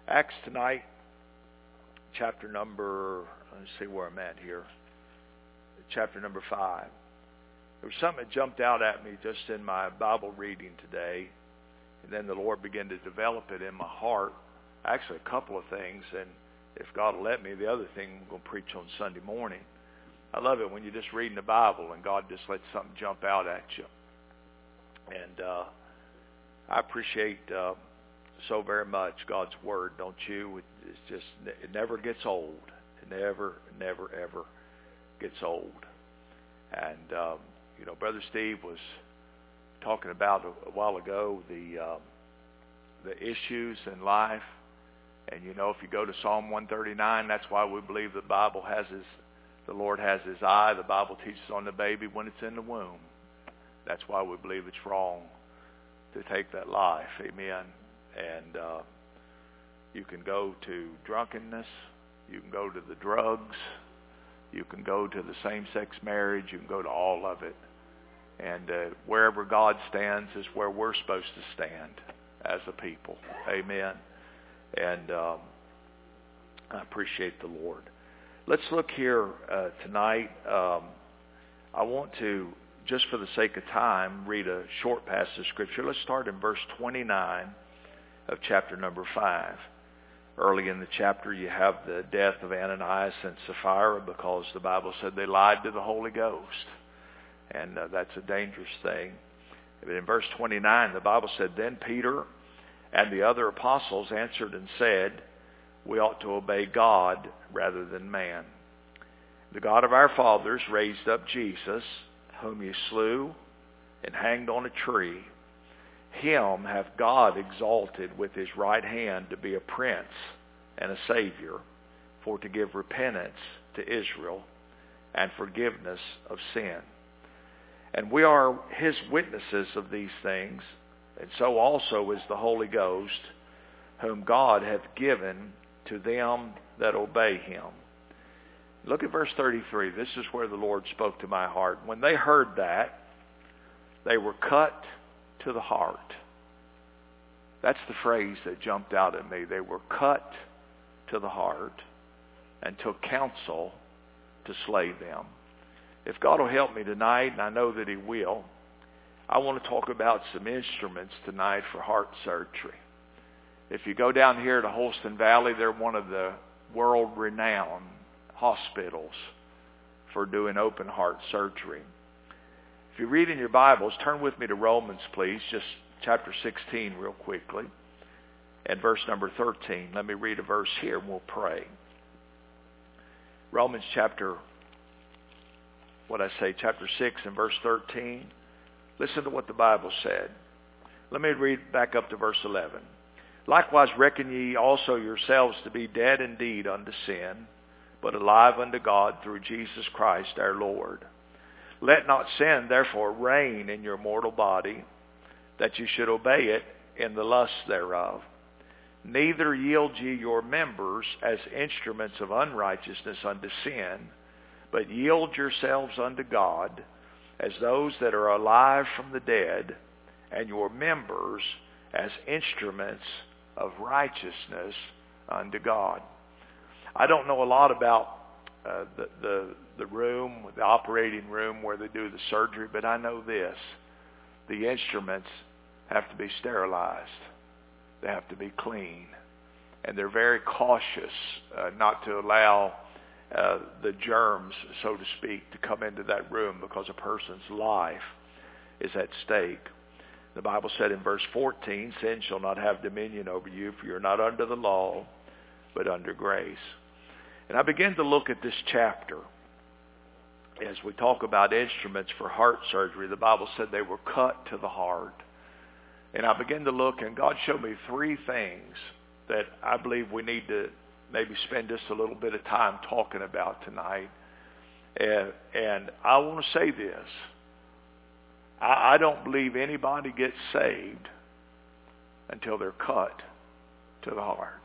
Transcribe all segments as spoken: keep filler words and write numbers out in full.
Acts tonight, chapter number, let's see where I'm at here, chapter number five. There was something that jumped out at me just in my Bible reading today, and then the Lord began to develop it in my heart. Actually, a couple of things, and if God will let me, the other thing I'm going to preach on Sunday morning. I love it when you're just reading the Bible and God just lets something jump out at you. And uh, I appreciate uh, so very much God's Word, don't you? It's just, it never gets old. It never, never, ever gets old. And, um, you know, Brother Steve was talking about a, a while ago the um, the issues in life. And, you know, if you go to Psalm one thirty-nine, that's why we believe the Bible has his, the Lord has his eye. The Bible teaches on the baby when it's in the womb. That's why we believe it's wrong to take that life. Amen. And uh, you can go to drunkenness. You can go to the drugs. You can go to the same-sex marriage. You can go to all of it. And uh, wherever God stands is where we're supposed to stand as a people. Amen. And um, I appreciate the Lord. Let's look here uh, tonight. Um, I want to, just for the sake of time, read a short passage of Scripture. Let's start in verse twenty-nine of chapter number five. Early in the chapter, you have the death of Ananias and Sapphira because the Bible said they lied to the Holy Ghost. And uh, that's a dangerous thing. But in verse twenty-nine, the Bible said, Then Peter and the other apostles answered and said, We ought to obey God rather than man. The God of our fathers raised up Jesus, whom you slew and hanged on a tree. Him hath God exalted with his right hand to be a prince and a savior, for to give repentance to Israel and forgiveness of sin. And we are his witnesses of these things, and so also is the Holy Ghost, whom God hath given to them that obey him. Look at verse thirty-three. This is where the Lord spoke to my heart. When they heard that, they were cut to the heart. That's the phrase that jumped out at me. They were cut to the heart and took counsel to slay them. If God will help me tonight, and I know that he will, I want to talk about some instruments tonight for heart surgery. If you go down here to Holston Valley, they're one of the world-renowned hospitals for doing open heart surgery. If you read in your Bibles, turn with me to Romans, please, just chapter sixteen real quickly, and verse number thirteen. Let me read a verse here and we'll pray. Romans chapter, what I say, chapter six and verse thirteen. Listen to what the Bible said. Let me read back up to verse eleven. Likewise reckon ye also yourselves to be dead indeed unto sin, but alive unto God through Jesus Christ our Lord. Let not sin therefore reign in your mortal body, that you should obey it in the lusts thereof. Neither yield ye your members as instruments of unrighteousness unto sin, but yield yourselves unto God as those that are alive from the dead, and your members as instruments of righteousness unto God. I don't know a lot about uh, the, the the room, the operating room where they do the surgery, but I know this. The instruments have to be sterilized. They have to be clean. And they're very cautious uh, not to allow uh, the germs, so to speak, to come into that room because a person's life is at stake. The Bible said in verse fourteen, Sin shall not have dominion over you, for you're not under the law, but under grace. And I began to look at this chapter as we talk about instruments for heart surgery. The Bible said they were cut to the heart. And I began to look, and God showed me three things that I believe we need to maybe spend just a little bit of time talking about tonight. And, and I want to say this. I, I don't believe anybody gets saved until they're cut to the heart.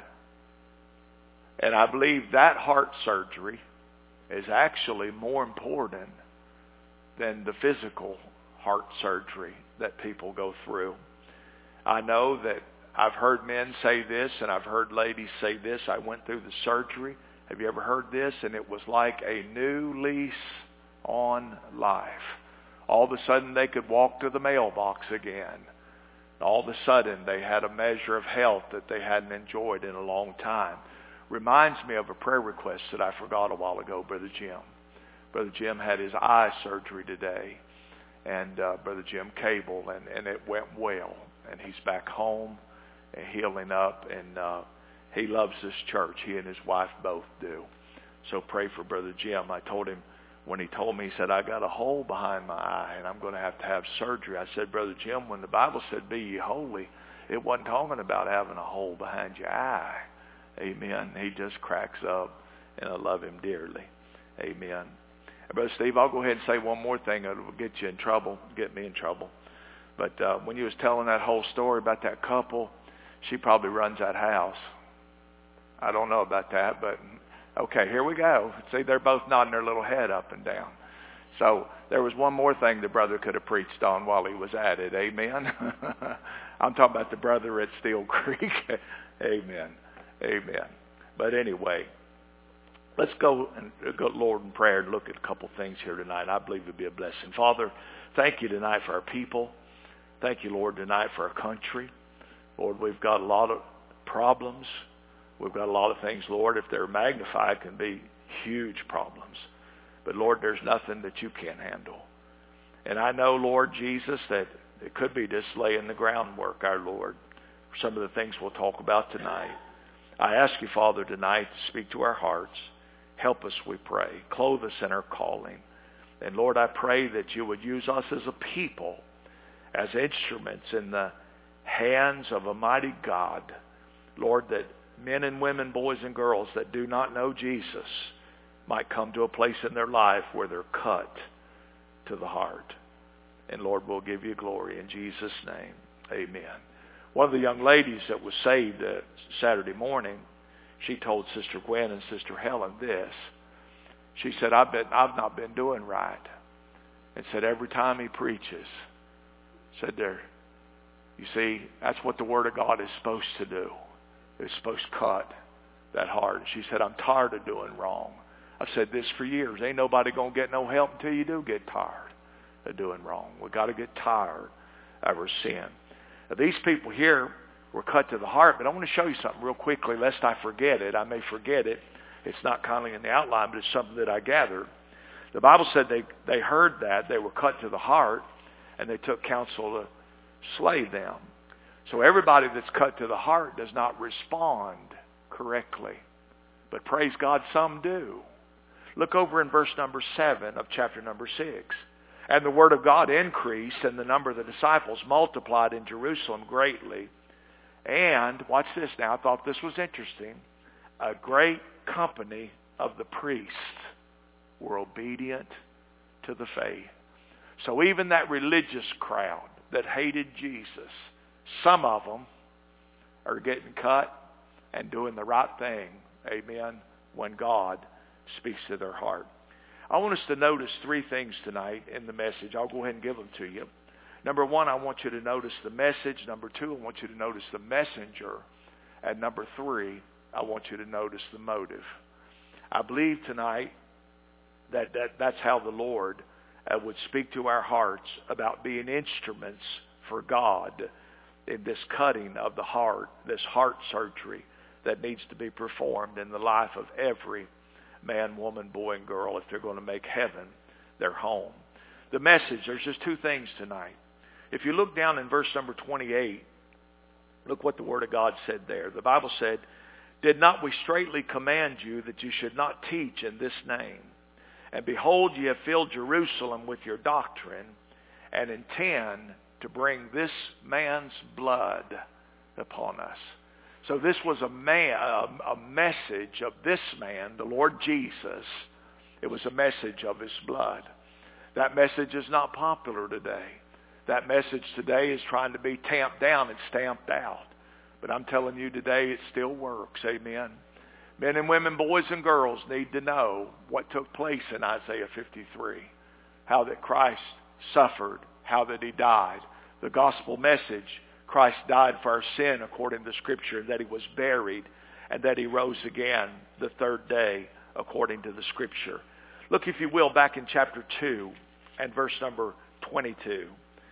And I believe that heart surgery is actually more important than the physical heart surgery that people go through. I know that I've heard men say this, and I've heard ladies say this. I went through the surgery. Have you ever heard this? And it was like a new lease on life. All of a sudden they could walk to the mailbox again. All of a sudden they had a measure of health that they hadn't enjoyed in a long time. Reminds me of a prayer request that I forgot a while ago, Brother Jim. Brother Jim had his eye surgery today, and uh, Brother Jim Cable, and, and it went well. And he's back home and healing up, and uh, he loves this church. He and his wife both do. So pray for Brother Jim. I told him, when he told me, he said, I got a hole behind my eye, and I'm going to have to have surgery. I said, Brother Jim, when the Bible said, be ye holy, it wasn't talking about having a hole behind your eye. Amen. He just cracks up, and I love him dearly. Amen. Brother Steve, I'll go ahead and say one more thing. It will get you in trouble, get me in trouble. But uh, when you was telling that whole story about that couple, she probably runs that house. I don't know about that, but okay, here we go. See, they're both nodding their little head up and down. So there was one more thing the brother could have preached on while he was at it. Amen. I'm talking about the brother at Steel Creek. Amen. Amen. But anyway, let's go and go, Lord, in prayer and look at a couple things here tonight. I believe it'll be a blessing. Father, thank you tonight for our people. Thank you, Lord, tonight for our country. Lord, we've got a lot of problems. We've got a lot of things, Lord, if they're magnified, can be huge problems. But, Lord, there's nothing that you can't handle. And I know, Lord Jesus, that it could be just laying the groundwork, our Lord, for some of the things we'll talk about tonight. I ask you, Father, tonight to speak to our hearts. Help us, we pray. Clothe us in our calling. And, Lord, I pray that you would use us as a people, as instruments in the hands of a mighty God. Lord, that men and women, boys and girls that do not know Jesus might come to a place in their life where they're cut to the heart. And, Lord, we'll give you glory in Jesus' name. Amen. One of the young ladies that was saved uh, Saturday morning, she told Sister Gwen and Sister Helen this. She said, I've been, I've not been doing right. And said, every time he preaches, said there, you see, that's what the Word of God is supposed to do. It's supposed to cut that heart. She said, I'm tired of doing wrong. I've said this for years. Ain't nobody going to get no help until you do get tired of doing wrong. We've got to get tired of our sin. Now, these people here were cut to the heart, but I want to show you something real quickly, lest I forget it. I may forget it. It's not kindly in the outline, but it's something that I gathered. The Bible said they, they heard that. They were cut to the heart, and they took counsel to slay them. So everybody that's cut to the heart does not respond correctly. But praise God, some do. Look over in verse number seven of chapter number six. And the word of God increased, and the number of the disciples multiplied in Jerusalem greatly. And, watch this now, I thought this was interesting, a great company of the priests were obedient to the faith. So even that religious crowd that hated Jesus, some of them are getting cut and doing the right thing, amen, when God speaks to their heart. I want us to notice three things tonight in the message. I'll go ahead and give them to you. Number one, I want you to notice the message. Number two, I want you to notice the messenger. And number three, I want you to notice the motive. I believe tonight that, that that's how the Lord uh, would speak to our hearts about being instruments for God in this cutting of the heart, this heart surgery that needs to be performed in the life of every man, woman, boy, and girl if they're going to make heaven their home. The message, there's just two things tonight. If you look down in verse number twenty-eight, look what the Word of God said there. The Bible said, did not we straitly command you that you should not teach in this name? And behold, ye have filled Jerusalem with your doctrine, and intend to bring this man's blood upon us. So this was a man, a, a message of this man, the Lord Jesus. It was a message of his blood. That message is not popular today. That message today is trying to be tamped down and stamped out. But I'm telling you today, it still works. Amen. Men and women, boys and girls need to know what took place in Isaiah fifty-three. How that Christ suffered, how that he died. The gospel message Christ died for our sin according to Scripture, and that he was buried, and that he rose again the third day according to the Scripture. Look, if you will, back in chapter two and verse number twenty-two.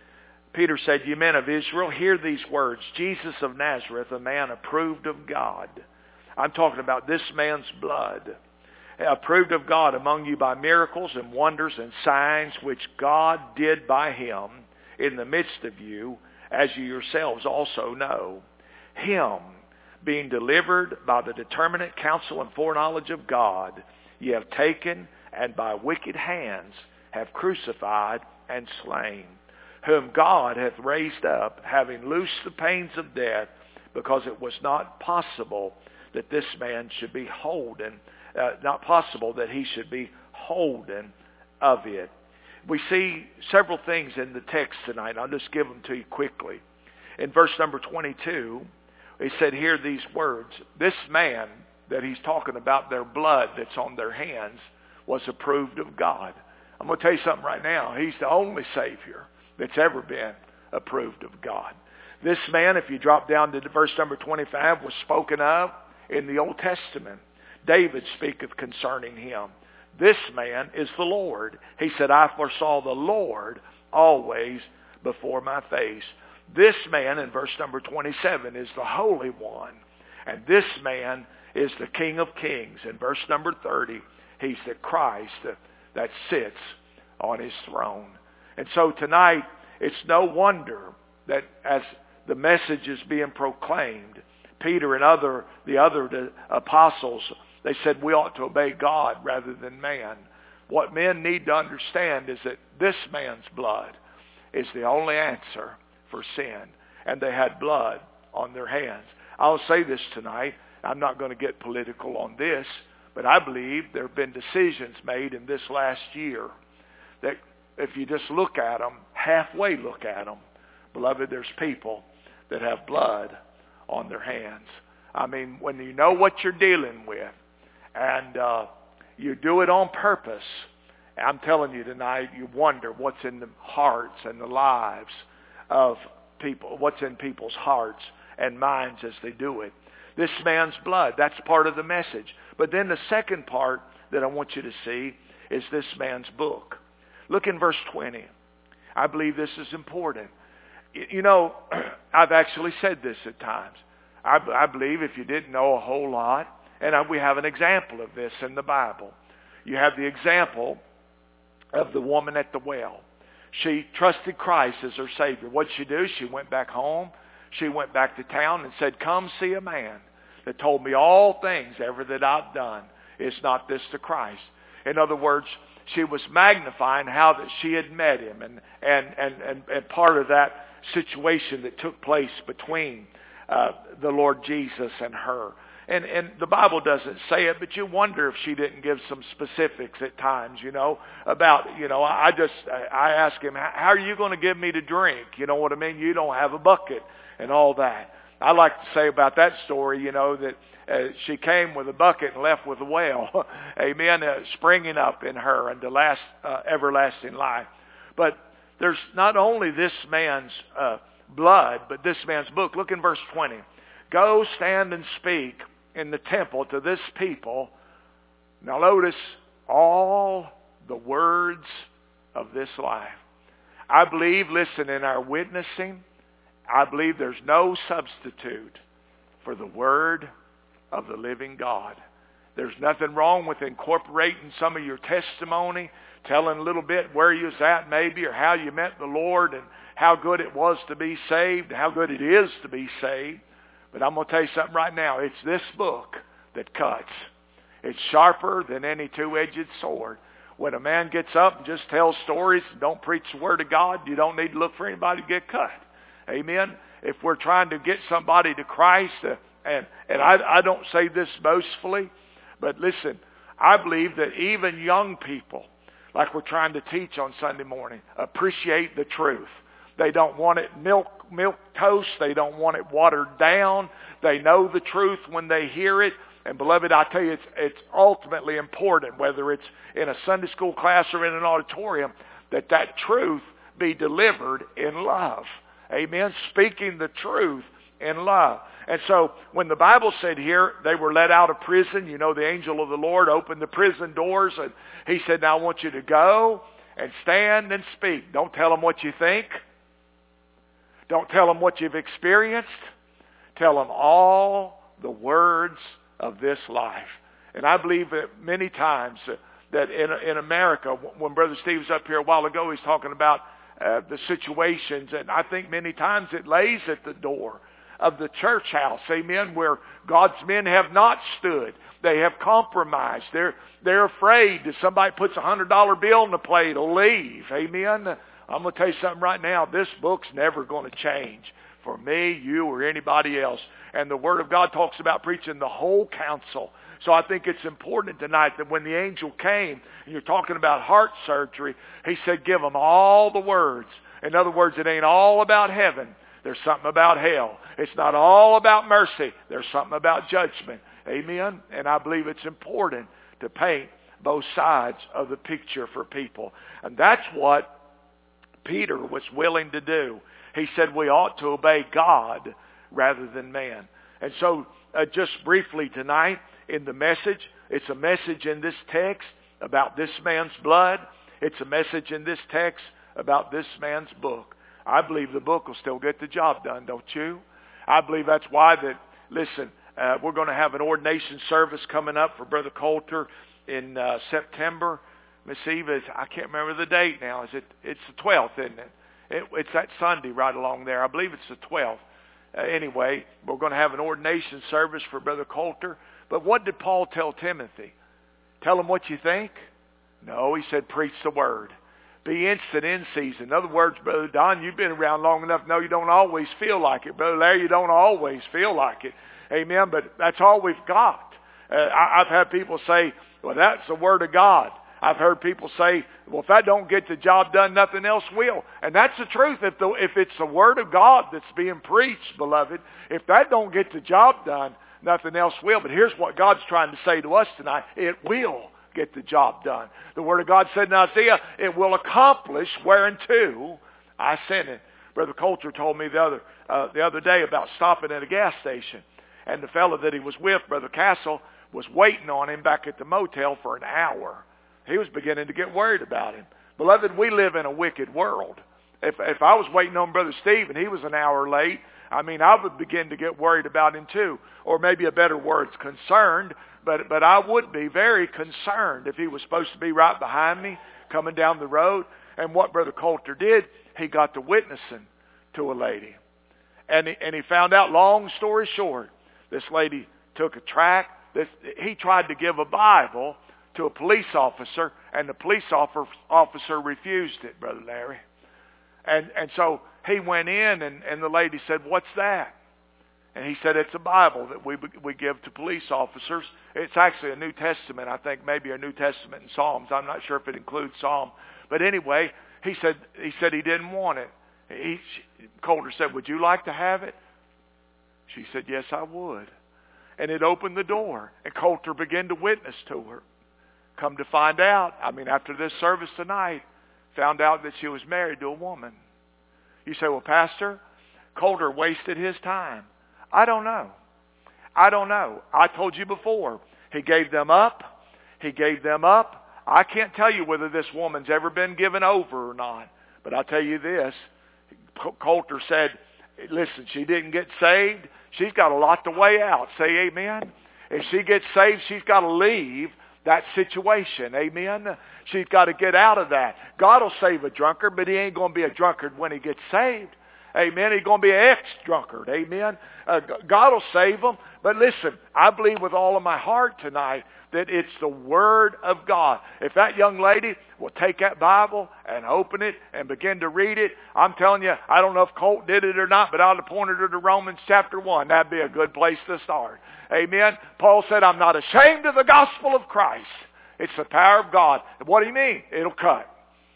Peter said, "You men of Israel, hear these words. Jesus of Nazareth, a man approved of God." I'm talking about this man's blood. "Approved of God among you by miracles and wonders and signs which God did by him in the midst of you, as you yourselves also know. Him, being delivered by the determinate counsel and foreknowledge of God, ye have taken and by wicked hands have crucified and slain, whom God hath raised up, having loosed the pains of death, because it was not possible that this man should be holden, uh, not possible that he should be holden of it." We see several things in the text tonight. I'll just give them to you quickly. In verse number twenty-two, he said, "Hear these words." This man that he's talking about, their blood that's on their hands, was approved of God. I'm going to tell you something right now. He's the only Savior that's ever been approved of God. This man, if you drop down to verse number twenty-five, was spoken of in the Old Testament. David speaketh concerning him. This man is the Lord. He said, "I foresaw the Lord always before my face." This man, in verse number twenty-seven, is the Holy One. And this man is the King of Kings. In verse number thirty, he's the Christ that, that sits on his throne. And so tonight, it's no wonder that as the message is being proclaimed, Peter and other the other apostles, they said we ought to obey God rather than man. What men need to understand is that this man's blood is the only answer for sin. And they had blood on their hands. I'll say this tonight. I'm not going to get political on this, but I believe there have been decisions made in this last year that if you just look at them, halfway look at them, beloved, there's people that have blood on their hands. I mean, when you know what you're dealing with, and uh, you do it on purpose, I'm telling you tonight, you wonder what's in the hearts and the lives of people, what's in people's hearts and minds as they do it. This man's blood, that's part of the message. But then the second part that I want you to see is this man's book. Look in verse twenty. I believe this is important. You know, I've actually said this at times. I, I believe if you didn't know a whole lot, and we have an example of this in the Bible. You have the example of the woman at the well. She trusted Christ as her Savior. What did she do? She went back home. She went back to town and said, "Come see a man that told me all things ever that I've done. Is not this the Christ?" In other words, she was magnifying how that she had met him, and and and and, and part of that situation that took place between uh, the Lord Jesus and her. And and the Bible doesn't say it, but you wonder if she didn't give some specifics at times, you know, about, you know, I just, I ask him, how are you going to give me to drink? You know what I mean? You don't have a bucket and all that. I like to say about that story, you know, that uh, she came with a bucket and left with a well. Amen. Uh, springing up in her and the last uh, everlasting life. But there's not only this man's uh, blood, but this man's book. Look in verse twenty. "Go stand and speak in the temple to this people." Now notice all the words of this life. I believe, listen, in our witnessing, I believe there's no substitute for the word of the living God. There's nothing wrong with incorporating some of your testimony, telling a little bit where you was at maybe, or how you met the Lord and how good it was to be saved, how good it is to be saved. But I'm going to tell you something right now. It's this book that cuts. It's sharper than any two-edged sword. When a man gets up and just tells stories and don't preach the Word of God, you don't need to look for anybody to get cut. Amen? If we're trying to get somebody to Christ, uh, and, and I, I don't say this boastfully, but listen, I believe that even young people, like we're trying to teach on Sunday morning, appreciate the truth. They don't want it milk milk toast. They don't want it watered down. They know the truth when they hear it. And beloved, I tell you, it's, it's ultimately important, whether it's in a Sunday school class or in an auditorium, that that truth be delivered in love. Amen. Speaking the truth in love. And so when the Bible said here they were let out of prison, you know, the angel of the Lord opened the prison doors and he said, now I want you to go and stand and speak. Don't tell them what you think. Don't tell them what you've experienced. Tell them all the words of this life. And I believe that many times that in, in America, when Brother Steve was up here a while ago, he's talking about uh, the situations, and I think many times it lays at the door of the church house, amen, where God's men have not stood. They have compromised. They're they're afraid that somebody puts a hundred dollar bill on the plate, will leave, amen. I'm going to tell you something right now. This book's never going to change for me, you, or anybody else. And the Word of God talks about preaching the whole counsel. So I think it's important tonight that when the angel came, and you're talking about heart surgery, he said, give them all the words. In other words, it ain't all about heaven. There's something about hell. It's not all about mercy. There's something about judgment. Amen? And I believe it's important to paint both sides of the picture for people. And that's what Peter was willing to do. He said we ought to obey God rather than man. And so uh, just briefly tonight in the message, it's a message in this text about this man's blood. It's a message in this text about this man's book. I believe the book will still get the job done, don't you? I believe that's why that, listen, uh, we're going to have an ordination service coming up for Brother Coulter in uh, September. Miss Eva, I can't remember the date now. Is it? It's the twelfth, isn't it? it it's that Sunday right along there. I believe it's the twelfth. Uh, anyway, we're going to have an ordination service for Brother Coulter. But what did Paul tell Timothy? Tell him what you think? No, he said preach the word. Be instant in season. In other words, Brother Don, you've been around long enough. No, you don't always feel like it. Brother Larry, you don't always feel like it. Amen. But that's all we've got. Uh, I, I've had people say, well, that's the word of God. I've heard people say, well, if that don't get the job done, nothing else will. And that's the truth. If, the, if it's the word of God that's being preached, beloved, if that don't get the job done, nothing else will. But here's what God's trying to say to us tonight. It will get the job done. The Word of God said in Isaiah, it will accomplish whereunto I sent it. Brother Coulter told me the other uh, the other day about stopping at a gas station. And the fellow that he was with, Brother Castle, was waiting on him back at the motel for an hour. He was beginning to get worried about him. Beloved, we live in a wicked world. If if I was waiting on Brother Steve and he was an hour late, I mean, I would begin to get worried about him too. Or maybe a better word's concerned. But but I would be very concerned if he was supposed to be right behind me, coming down the road. And what Brother Coulter did, he got to witnessing to a lady. And he, and he found out, long story short, this lady took a tract. This, he tried to give a Bible to a police officer, and the police officer refused it, Brother Larry. And and so he went in, and, and the lady said, what's that? And he said, it's a Bible that we we give to police officers. It's actually a New Testament, I think, maybe a New Testament and Psalms. I'm not sure if it includes Psalm. But anyway, he said he said he didn't want it. He, Coulter said, would you like to have it? She said, yes, I would. And it opened the door, and Coulter began to witness to her. Come to find out, I mean, after this service tonight, found out that she was married to a woman. You say, well, Pastor, Coulter wasted his time. I don't know. I don't know. I told you before, he gave them up. He gave them up. I can't tell you whether this woman's ever been given over or not. But I'll tell you this. Coulter said, listen, she didn't get saved. She's got a lot to weigh out. Say amen. If she gets saved, she's got to leave that situation. Amen. She's got to get out of that. God will save a drunkard, but he ain't going to be a drunkard when he gets saved. Amen. He's going to be an ex-drunkard. Amen. Uh, God will save them. But listen, I believe with all of my heart tonight that it's the Word of God. If that young lady will take that Bible and open it and begin to read it, I'm telling you, I don't know if Colt did it or not, but I'd have pointed her to Romans chapter one. That'd be a good place to start. Amen. Paul said, I'm not ashamed of the gospel of Christ. It's the power of God. And what do you mean? It'll cut.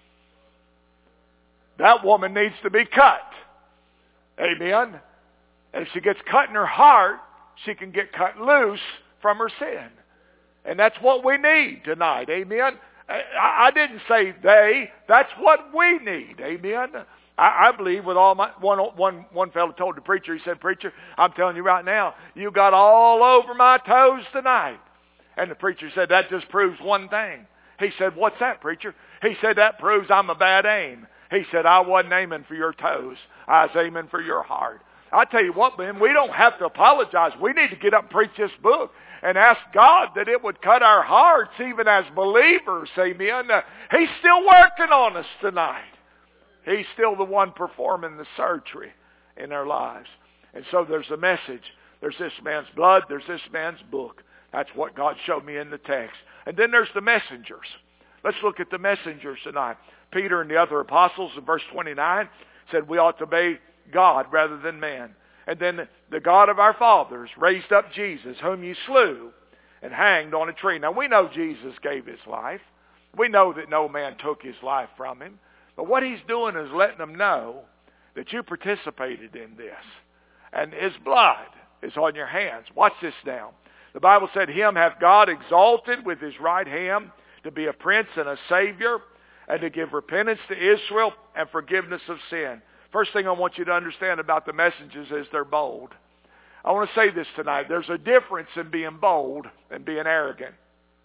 That woman needs to be cut. Amen. And if she gets cut in her heart, she can get cut loose from her sin. And that's what we need tonight. Amen. I, I didn't say they. That's what we need. Amen. I, I, I believe with all my, one, one, one fellow told the preacher, he said, preacher, I'm telling you right now, you got all over my toes tonight. And the preacher said, that just proves one thing. He said, what's that, preacher? He said, that proves I'm a bad aim. He said, I wasn't aiming for your toes. I was aiming for your heart. I tell you what, man, we don't have to apologize. We need to get up and preach this book and ask God that it would cut our hearts even as believers. Amen. Uh, he's still working on us tonight. He's still the one performing the surgery in our lives. And so there's a message. There's this man's blood. There's this man's book. That's what God showed me in the text. And then there's the messengers. Let's look at the messengers tonight. Peter and the other apostles in verse twenty-nine said we ought to obey God rather than man. And then the God of our fathers raised up Jesus, whom you slew and hanged on a tree. Now we know Jesus gave his life. We know that no man took his life from him. But what he's doing is letting them know that you participated in this. And his blood is on your hands. Watch this now. The Bible said, him hath God exalted with his right hand to be a prince and a savior, and to give repentance to Israel and forgiveness of sin. First thing I want you to understand about the messengers is they're bold. I want to say this tonight. There's a difference in being bold and being arrogant.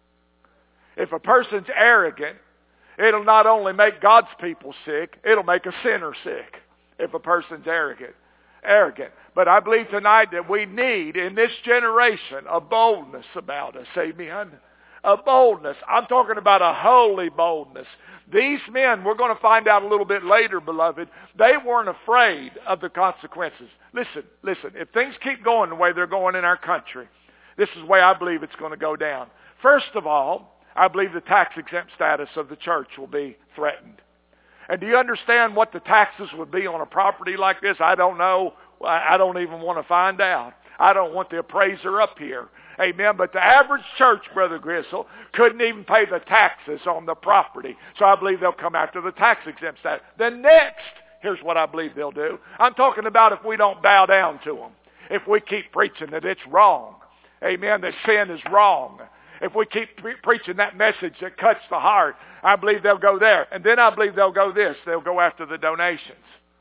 If a person's arrogant, it'll not only make God's people sick, it'll make a sinner sick if a person's arrogant. Arrogant. But I believe tonight that we need in this generation a boldness about us. Amen. A boldness. I'm talking about a holy boldness. These men, we're going to find out a little bit later, beloved, they weren't afraid of the consequences. Listen, listen, if things keep going the way they're going in our country, this is the way I believe it's going to go down. First of all, I believe the tax-exempt status of the church will be threatened. And do you understand what the taxes would be on a property like this? I don't know. I don't even want to find out. I don't want the appraiser up here. Amen. But the average church, Brother Gristle, couldn't even pay the taxes on the property. So I believe they'll come after the tax-exempt status. Then next, here's what I believe they'll do. I'm talking about if we don't bow down to them. If we keep preaching that it's wrong. Amen. That sin is wrong. If we keep pre- preaching that message that cuts the heart, I believe they'll go there. And then I believe they'll go this. They'll go after the donations.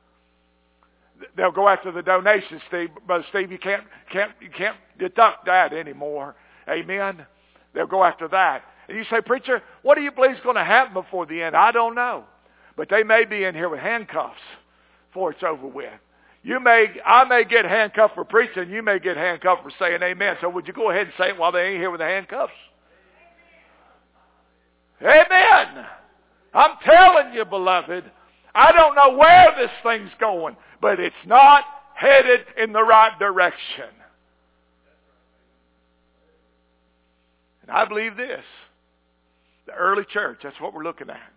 They'll go after the donations, Steve. Brother Steve, you can't, can't, you can't deduct that anymore. Amen? They'll go after that. And you say, preacher, what do you believe is going to happen before the end? I don't know. But they may be in here with handcuffs before it's over with. You may, I may get handcuffed for preaching. You may get handcuffed for saying amen. So would you go ahead and say it while they ain't here with the handcuffs? Amen. I'm telling you, beloved, I don't know where this thing's going, but it's not headed in the right direction. And I believe this. The early church, that's what we're looking at.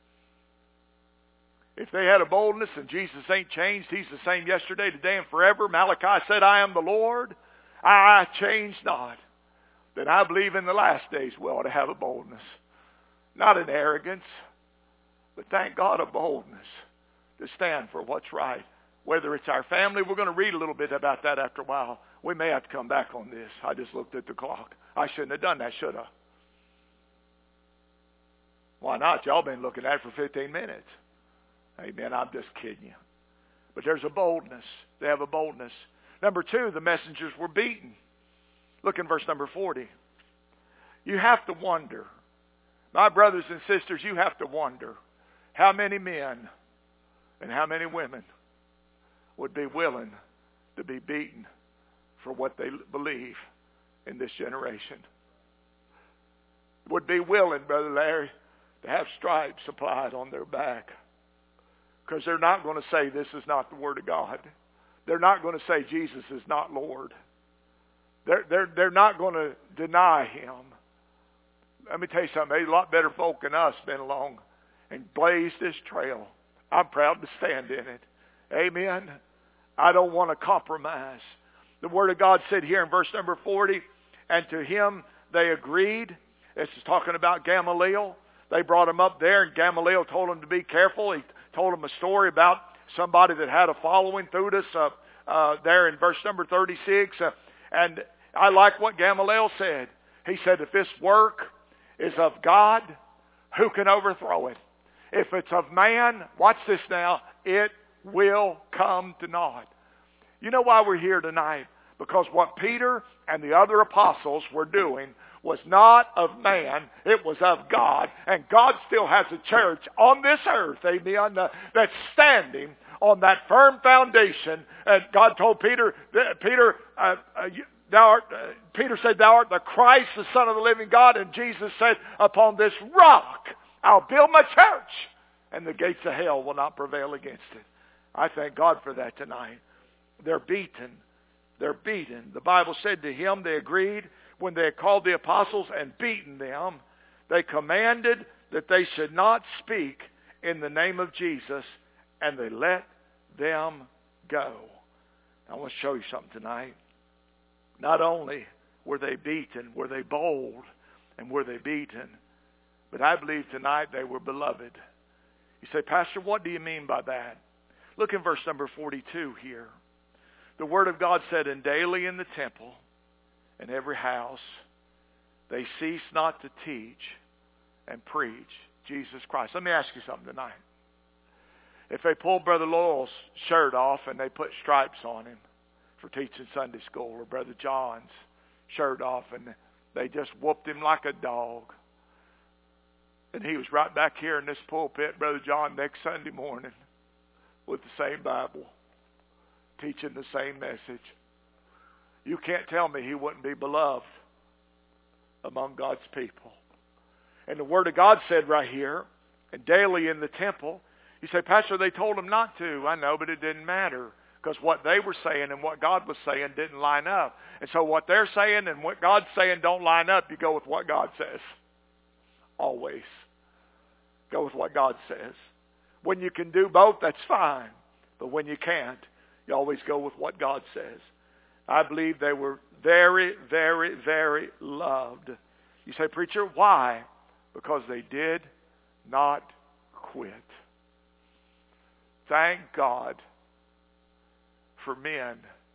If they had a boldness and Jesus ain't changed, he's the same yesterday, today, and forever. Malachi said, I am the Lord, I change not. Then I believe in the last days we ought to have a boldness. Not an arrogance, but thank God a boldness to stand for what's right. Whether it's our family, we're going to read a little bit about that after a while. We may have to come back on this. I just looked at the clock. I shouldn't have done that, should I? Why not? Y'all been looking at it for fifteen minutes. Amen. I'm just kidding you. But there's a boldness. They have a boldness. Number two, the messengers were beaten. Look in verse number forty. You have to wonder. My brothers and sisters, you have to wonder how many men and how many women would be willing to be beaten for what they believe in this generation. Would be willing, Brother Larry, to have stripes applied on their back. Because they're not going to say this is not the Word of God. They're not going to say Jesus is not Lord. They're, they're, they're not going to deny Him. Let me tell you something. There's a lot better folk than us been along and blazed this trail. I'm proud to stand in it. Amen. I don't want to compromise. The Word of God said here in verse number forty, and to him they agreed. This is talking about Gamaliel. They brought him up there, and Gamaliel told him to be careful. He told him a story about somebody that had a following through this uh, uh, there in verse number thirty-six. Uh, and I like what Gamaliel said. He said, if this work is of God, who can overthrow it? If it's of man, watch this now, it will come to naught. You know why we're here tonight? Because what Peter and the other apostles were doing was not of man, it was of God. And God still has a church on this earth, amen, uh, that's standing on that firm foundation. And God told Peter, Peter, uh, uh, you, thou art, uh, Peter said, thou art the Christ, the Son of the living God. And Jesus said, upon this rock I'll build my church, and the gates of hell will not prevail against it. I thank God for that tonight. They're beaten. They're beaten. The Bible said to him, they agreed when they had called the apostles and beaten them, they commanded that they should not speak in the name of Jesus, and they let them go. I want to show you something tonight. Not only were they beaten, were they bold, and were they beaten, but I believe tonight they were beloved. You say, Pastor, what do you mean by that? Look in verse number forty-two here. The Word of God said, and daily in the temple, in every house, they cease not to teach and preach Jesus Christ. Let me ask you something tonight. If they pulled Brother Lowell's shirt off and they put stripes on him for teaching Sunday school, or Brother John's shirt off and they just whooped him like a dog, and he was right back here in this pulpit, Brother John, next Sunday morning with the same Bible, teaching the same message, you can't tell me he wouldn't be beloved among God's people. And the Word of God said right here, and daily in the temple, you say, Pastor, they told him not to. I know, but it didn't matter, because what they were saying and what God was saying didn't line up. And so what they're saying and what God's saying don't line up. You go with what God says. Always. Go with what God says. When you can do both, that's fine. But when you can't, you always go with what God says. I believe they were very, very, very loved. You say, preacher, why? Because they did not quit. Thank God for men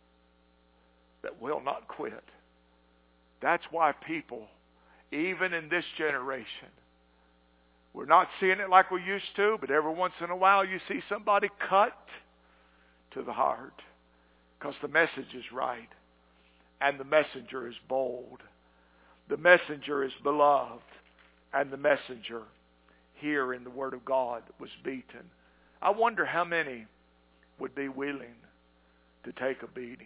that will not quit. That's why people, even in this generation, we're not seeing it like we used to, but every once in a while you see somebody cut to the heart because the message is right and the messenger is bold. The messenger is beloved, and the messenger here in the Word of God was beaten. I wonder how many would be willing to take a beating.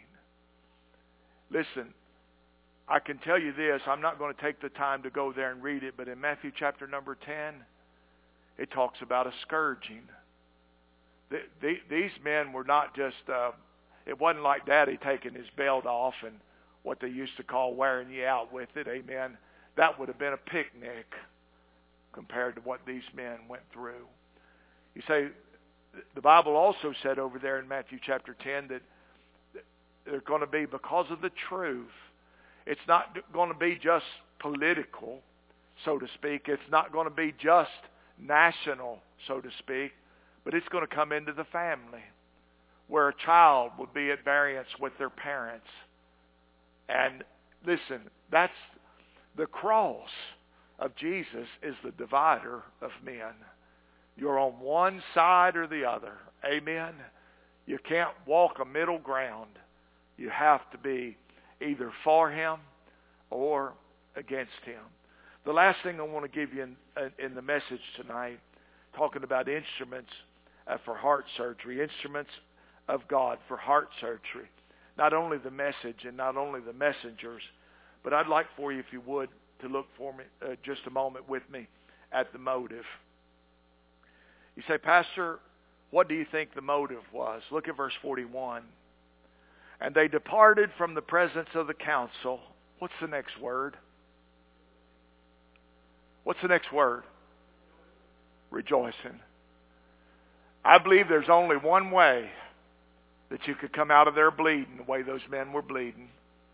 Listen, I can tell you this. I'm not going to take the time to go there and read it, but in Matthew chapter number ten, it talks about a scourging. The, the, these men were not just, uh, it wasn't like Daddy taking his belt off and what they used to call wearing you out with it, amen. That would have been a picnic compared to what these men went through. You say, the Bible also said over there in Matthew chapter ten that they're going to be, because of the truth, it's not going to be just political, so to speak. It's not going to be just national, so to speak, but it's going to come into the family where a child would be at variance with their parents. And listen, that's the cross of Jesus is the divider of men. You're on one side or the other. Amen. You can't walk a middle ground. You have to be either for him or against him. The last thing I want to give you in, in the message tonight, talking about instruments uh, for heart surgery, instruments of God for heart surgery. Not only the message and not only the messengers, but I'd like for you, if you would, to look for me uh, just a moment with me at the motive. You say, Pastor, what do you think the motive was? Look at verse forty-one. And they departed from the presence of the council. What's the next word? What's the next word? Rejoicing. I believe there's only one way that you could come out of there bleeding the way those men were bleeding.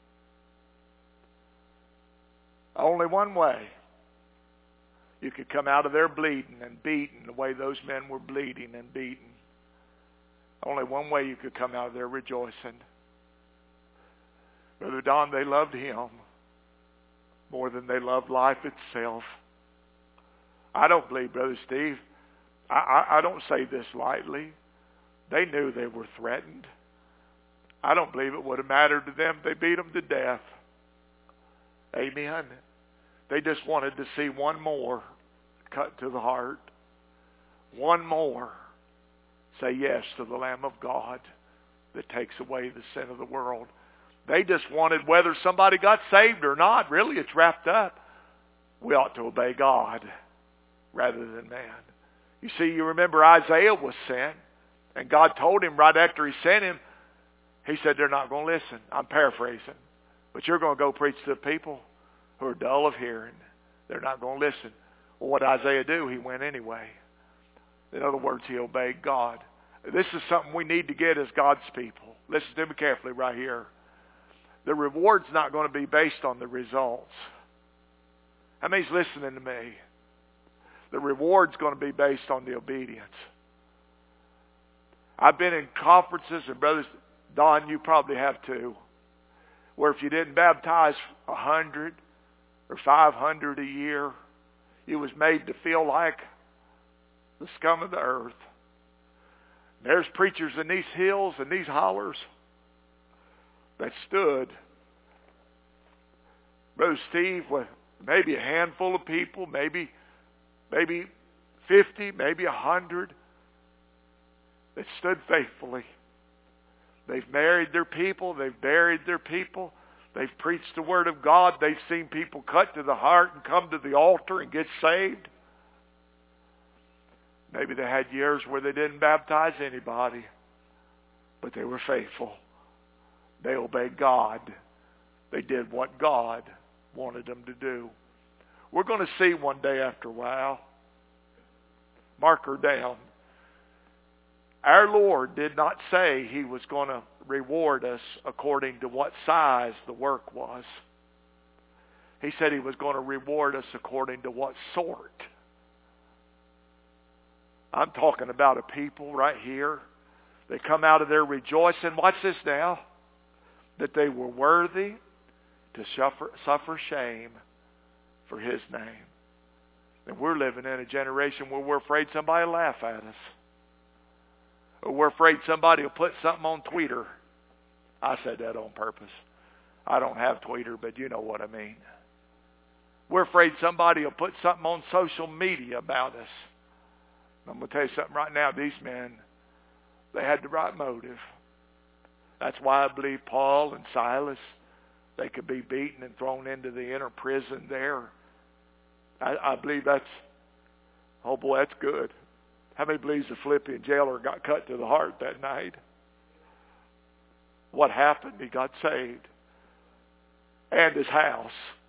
Only one way you could come out of there bleeding and beaten the way those men were bleeding and beaten. Only one way you could come out of there rejoicing. Brother Don, they loved him more than they loved life itself. I don't believe, Brother Steve, I, I, I don't say this lightly. They knew they were threatened. I don't believe it would have mattered to them if they beat them to death. Amen. They just wanted to see one more cut to the heart. One more say yes to the Lamb of God that takes away the sin of the world. They just wanted, whether somebody got saved or not, really it's wrapped up. We ought to obey God rather than man. You see, you remember Isaiah was sent, and God told him right after he sent him, he said, they're not going to listen. I'm paraphrasing. But you're going to go preach to the people who are dull of hearing. They're not going to listen. Well, what did Isaiah do? He went anyway. In other words, he obeyed God. This is something we need to get as God's people. Listen to me carefully right here. The reward's not going to be based on the results. How many's listening to me? The reward's going to be based on the obedience. I've been in conferences, and brothers, Don, you probably have too, where if you didn't baptize a hundred or five hundred a year, you was made to feel like the scum of the earth. There's preachers in these hills and these hollers that stood, Brother Steve, with maybe a handful of people, maybe maybe fifty, maybe a hundred, that stood faithfully. They've married their people. They've buried their people. They've preached the Word of God. They've seen people cut to the heart and come to the altar and get saved. Maybe they had years where they didn't baptize anybody, but they were faithful. They obeyed God. They did what God wanted them to do. We're going to see one day after a while. Mark her down. Our Lord did not say He was going to reward us according to what size the work was. He said He was going to reward us according to what sort. I'm talking about a people right here. They come out of there rejoicing. Watch this now. That they were worthy to suffer, suffer shame for His name. And we're living in a generation where we're afraid somebody will laugh at us. Or we're afraid somebody will put something on Twitter. I said that on purpose. I don't have Twitter, but you know what I mean. We're afraid somebody will put something on social media about us. I'm going to tell you something right now. These men, they had the right motive. That's why I believe Paul and Silas, they could be beaten and thrown into the inner prison there. I, I believe that's, oh boy, that's good. How many believes the Philippian jailer got cut to the heart that night? What happened? He got saved. And his house.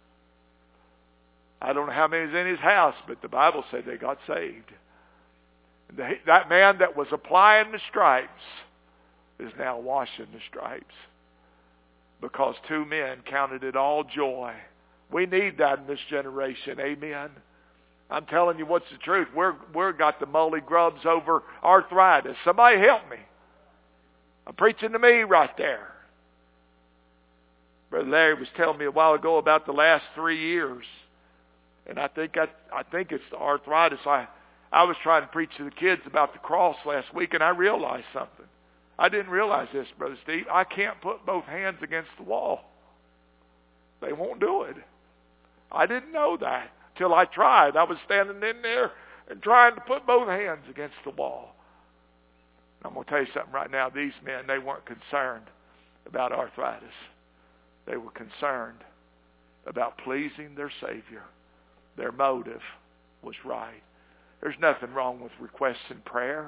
I don't know how many is in his house, but the Bible said they got saved. The, that man that was applying the stripes is now washing the stripes. Because two men counted it all joy. We need that in this generation. Amen. I'm telling you what's the truth. We're we're got the molly grubs over arthritis. Somebody help me. I'm preaching to me right there. Brother Larry was telling me a while ago about the last three years. And I think I, I think it's the arthritis. I, I was trying to preach to the kids about the cross last week, and I realized something. I didn't realize this, Brother Steve. I can't put both hands against the wall. They won't do it. I didn't know that till I tried. I was standing in there and trying to put both hands against the wall. I'm going to tell you something right now. These men, they weren't concerned about arthritis. They were concerned about pleasing their Savior. Their motive was right. There's nothing wrong with requesting prayer.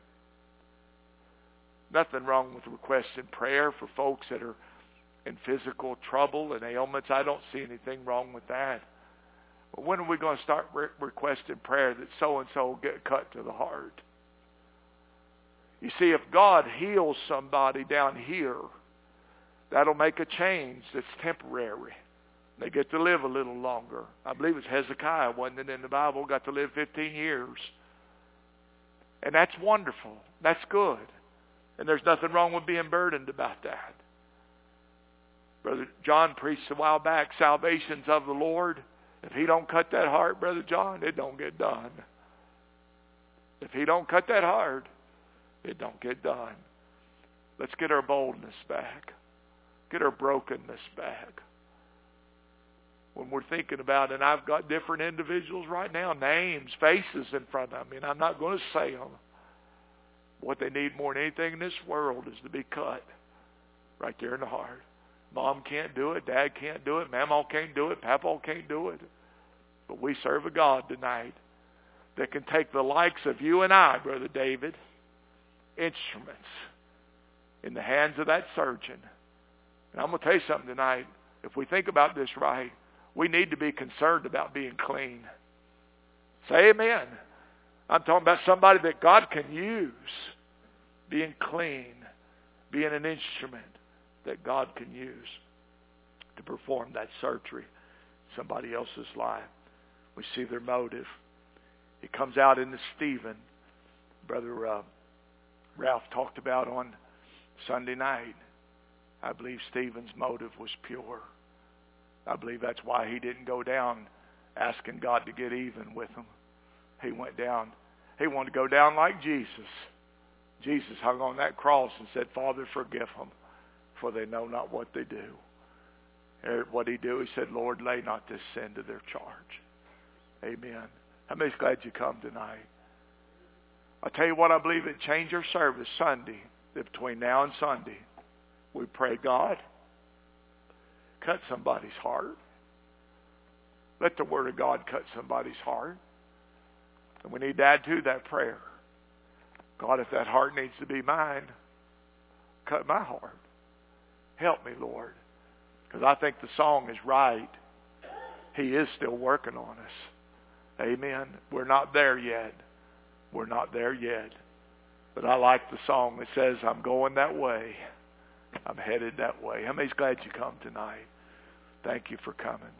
Nothing wrong with requesting prayer for folks that are in physical trouble and ailments. I don't see anything wrong with that. But when are we going to start re- requesting prayer that so-and-so get cut to the heart? You see, if God heals somebody down here, that'll make a change that's temporary. They get to live a little longer. I believe it's Hezekiah, wasn't it, in the Bible, got to live fifteen years. And that's wonderful. That's good. And there's nothing wrong with being burdened about that. Brother John preached a while back, salvation's of the Lord. If He don't cut that heart, Brother John, it don't get done. If He don't cut that heart, it don't get done. Let's get our boldness back. Get our brokenness back. When we're thinking about, and I've got different individuals right now, names, faces in front of me, and I'm not going to say them. What they need more than anything in this world is to be cut right there in the heart. Mom can't do it. Dad can't do it. Mama can't do it. Papa can't do it. But we serve a God tonight that can take the likes of you and I, Brother David, instruments in the hands of that surgeon. And I'm going to tell you something tonight. If we think about this right, we need to be concerned about being clean. Say amen. I'm talking about somebody that God can use. Being clean. Being an instrument that God can use to perform that surgery in somebody else's life. We see their motive. It comes out in the Stephen. Brother uh, Ralph talked about on Sunday night. I believe Stephen's motive was pure. I believe that's why he didn't go down asking God to get even with him. He went down. He wanted to go down like Jesus. Jesus hung on that cross and said, Father, forgive them, for they know not what they do. And what he do? He said, Lord, lay not this sin to their charge. Amen. How many's glad you come tonight? I tell you what, I believe it changed our service Sunday. That between now and Sunday, we pray, God, cut somebody's heart. Let the Word of God cut somebody's heart. And we need to add to that prayer. God, if that heart needs to be mine, cut my heart. Help me, Lord. Because I think the song is right. He is still working on us. Amen. We're not there yet. We're not there yet. But I like the song that says, I'm going that way. I'm headed that way. How many's glad you come tonight? Thank you for coming.